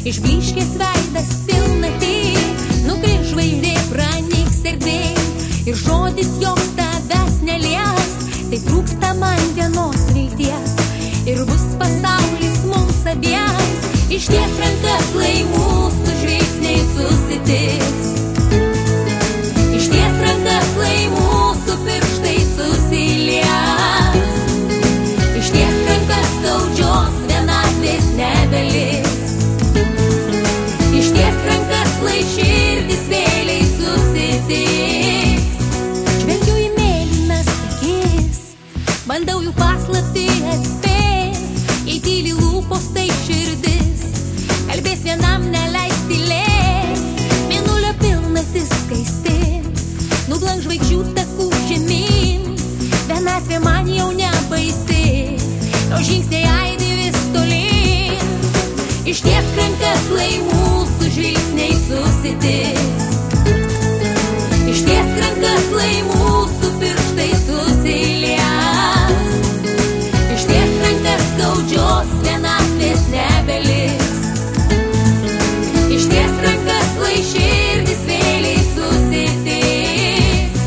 Išblyškęs veidas pilnatį, nukris žvaigždė, pranyks erdvė. Ir žodis joks tavęs nelies, tai trūksta man vienos vilties. Ir bus pasaulis mums abiems, išties rankas, lai mūsų žvilgsniai susitiks. Išties rankas, lai mūsų pirštai susilies. Išties rankas, skaudžios vienatvės nebeliks. Išties rankas, lai širdis vėliai susitiks. Žvelgiu į mėlynas akis, bandau jų paslaptį atspėt. Jei tyli lūpos, tai širdis kalbės vienam, neleis tylėt. Mėnulio pilnatis skaisti, nublanks žvaigždžių takų žemyn. Vienatvė man jau nebaisi, o žingsniai aidi vis tolyn. Ištiesk rankas, lai mūsų žvilgsniai susitiks. Ištiesk rankas, lai mūsų pirštai susilies. Ištiesk rankas, skaudžios vienatvės nebeliks. Ištiesk rankas, lai širdis vėliai susitiks.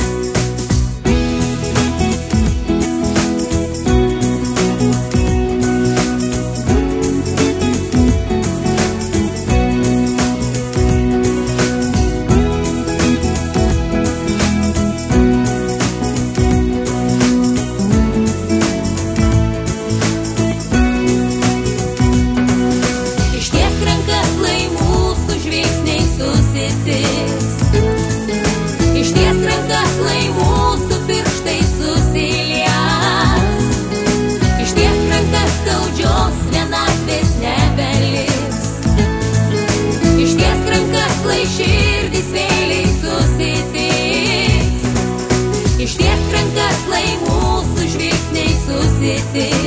Širdis vėliai susitiks. Ištiesk rankas, lai mūsų žvilgsniai susitiks.